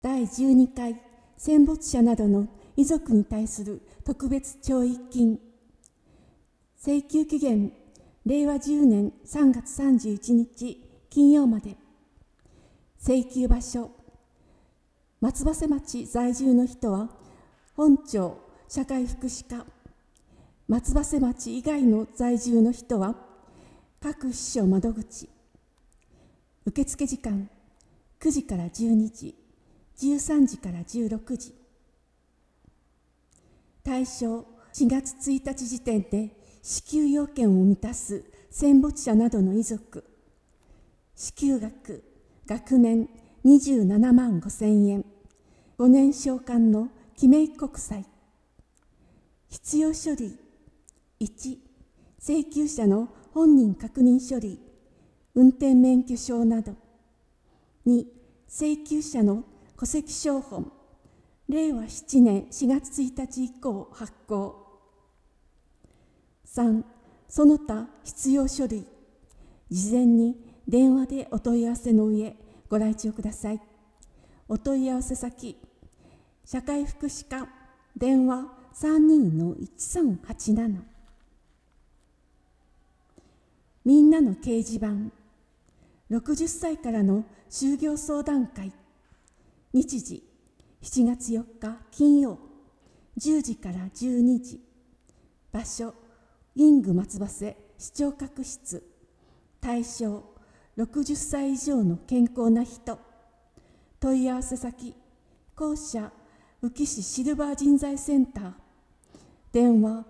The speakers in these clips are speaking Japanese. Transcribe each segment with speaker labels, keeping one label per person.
Speaker 1: 第12回戦没者などの遺族に対する特別弔慰金、請求期限令和10年3月31日金曜まで。請求場所、松葉瀬町在住の人は本庁社会福祉課、松葉瀬町以外の在住の人は各支所窓口。受付時間9時から12時、13時から16時。対象、4月1日時点で支給要件を満たす戦没者などの遺族。支給額、額面27万5,000円。5年償還の記名国債。必要書類、1、請求者の本人確認書類、運転免許証など。2、請求者の戸籍抄本、令和7年4月1日以降発行。3、その他必要書類、事前に電話でお問い合わせの上、ご来庁ください。お問い合わせ先、社会福祉課、電話 32-1387。みんなの掲示板、60歳からの就業相談会。日時、7月4日金曜、10時から12時。場所、リング松葉瀬市長閣室。対象、60歳以上の健康な人。問い合わせ先、公社宇城市シルバー人材センター。電話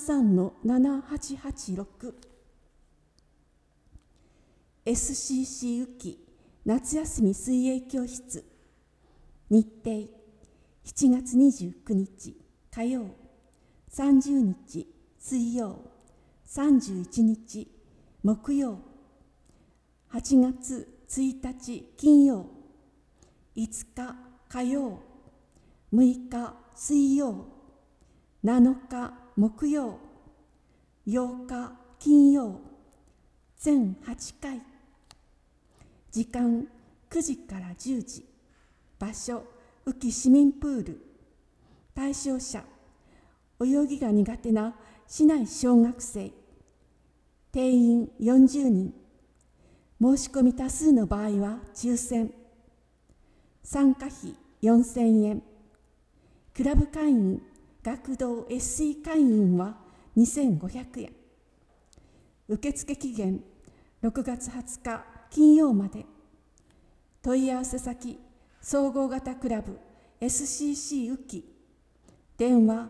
Speaker 1: 33-7886。SCC 宇城夏休み水泳教室。日程、7月29日火曜、30日水曜、31日木曜。8月1日金曜、5日火曜、6日水曜、7日木曜、8日金曜。全8回。時間9時から10時。場所、宇城市民プール。対象者、泳ぎが苦手な市内小学生。定員40人。申し込み多数の場合は抽選。参加費4,000円。クラブ会員、学童 SC 会員は2,500円。受付期限6月20日金曜まで。問い合わせ先、総合型クラブ SCC 宇城。電話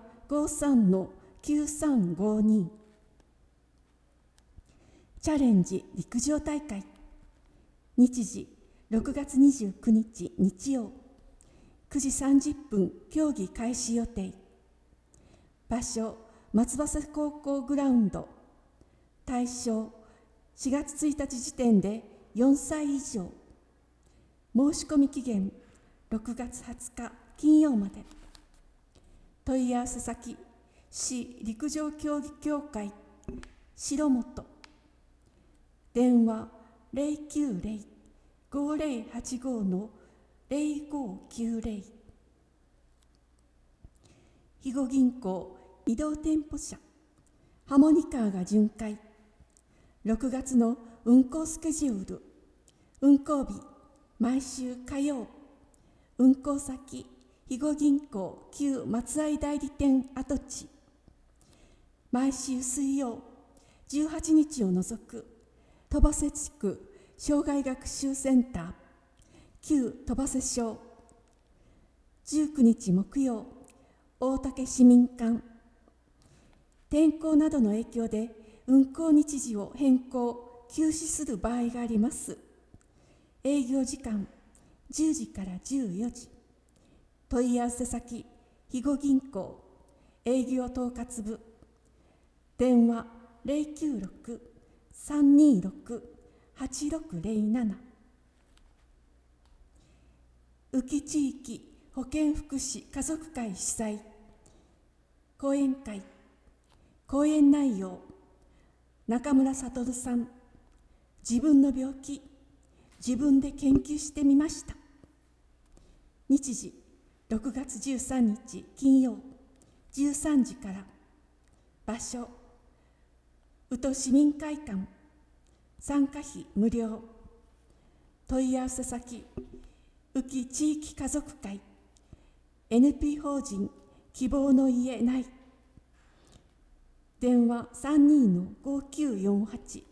Speaker 1: 53-9352。チャレンジ陸上大会。日時、6月29日日曜、9時30分競技開始予定。場所、松葉瀬高校グラウンド。対象、4月1日時点で4歳以上。申し込み期限6月20日金曜まで。問い合わせ先、市陸上競技協会城本。電話090-5085-0590。肥後銀行移動店舗車ハモニカーが巡回。6月の運行スケジュール。運行日、毎週火曜。運行先、肥後銀行旧松合代理店跡地。毎週水曜、18日を除く、鳥羽瀬地区障害学習センター、旧鳥羽瀬小。19日木曜、大竹市民館。天候などの影響で運行日時を変更・休止する場合があります。営業時間10時から14時。問い合わせ先、肥後銀行営業統括部。電話096-326-8607。宇城地域保健福祉家族会主催。講演会。講演内容、中村悟さん。自分の病気、自分で研究してみました。 日時6月13日金曜13時から。場所宇土市民会館。参加費無料。問い合わせ先宇木地域家族会 NP 法人希望の家内。電話32-5948